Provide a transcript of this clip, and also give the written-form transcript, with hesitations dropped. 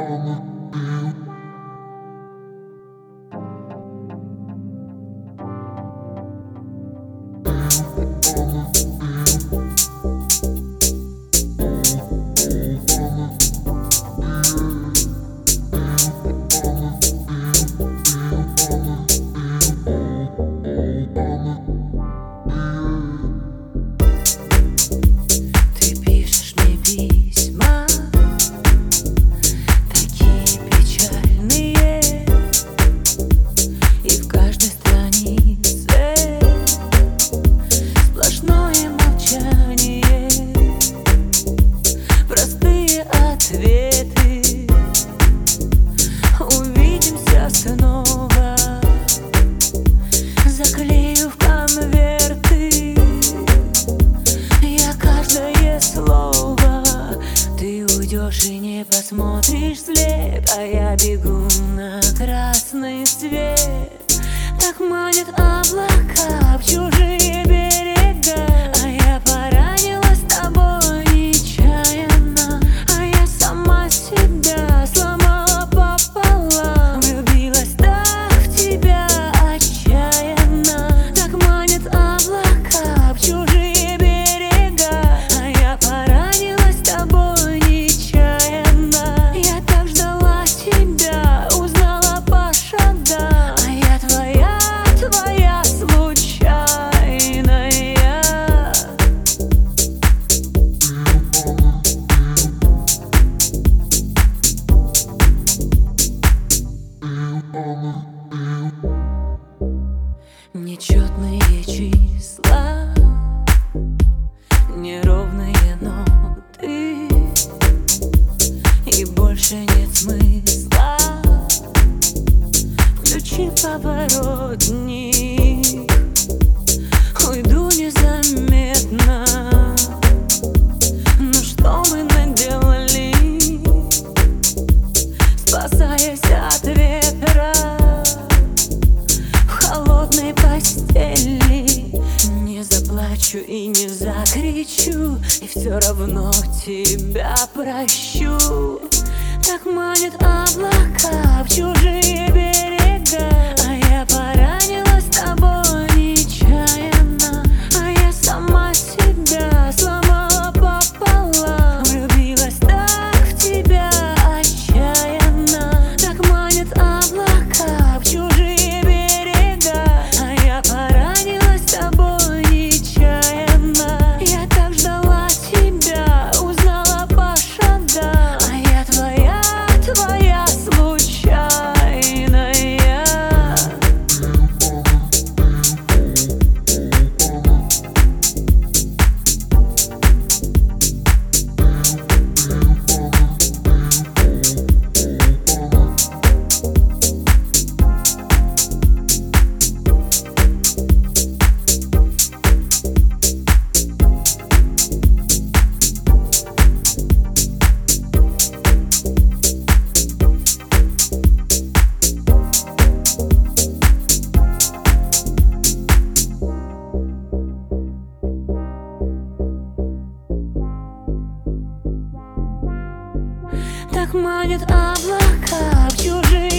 И не посмотришь вслед, а я бегу на красный свет. Так манят облака в чужие берега, а я поранила с тобой нечаянно, а я сама себя сломала пополам. Влюбилась так в тебя отчаянно. Так манят облака в чужие берега, а я поранилась с тобой нечаянно. Я так ждала тебя, узнала по шагам, а я твоя случайная. Нечетные числа, неровные ноты, и больше нет смысла. Включи поворотник, уйду незаметно. Ну что мы наделали, спасаясь от ветра в холодной постели? Не заплачу и не закричу, и все равно тебя прощу. Так манят облака в чужие берега, а я поранилась с тобой нечаянно, а я сама себя сломала пополам. Влюбилась так в тебя отчаянно. Так манят облака в чужие берега, а я поранилась с тобой нечаянно. Я так ждала тебя, узнала по шагам, а я твоя случайная. Так манят облака в чужие